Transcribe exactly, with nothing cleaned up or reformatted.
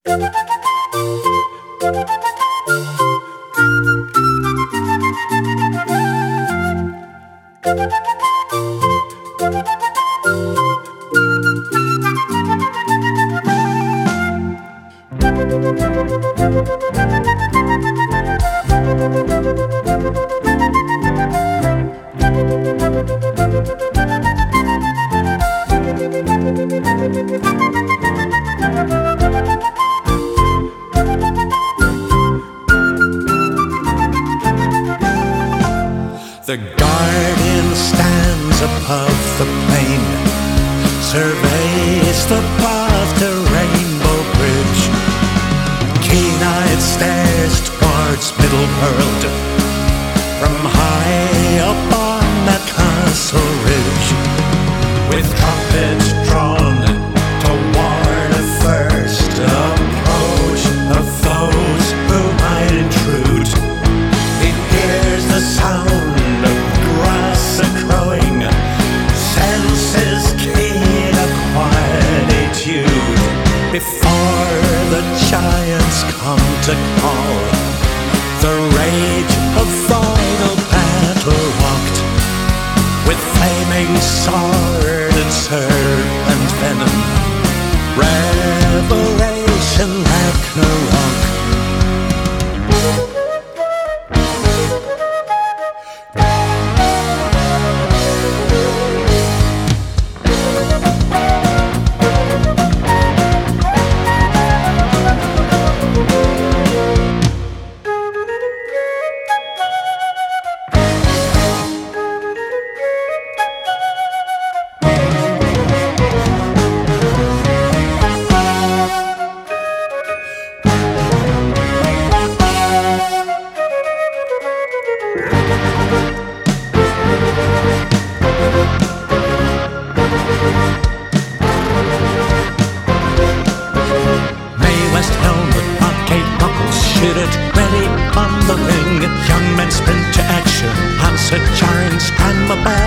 The guardian stands above the plain, surveys the path to Rainbow Bridge. Keen-eyed stares towards Middle-World from high up on that castle ridge. With trumpets drawn to warn a first approach of those who might intrude, he hears the sound crowing, senses keen of quietude. Before the giants come to call, the rage of final battle walked, with flaming sword and serpent venom, Revelation Ragnarok. Ready on the ring, young men sprint to action, answer jarring, stand my back.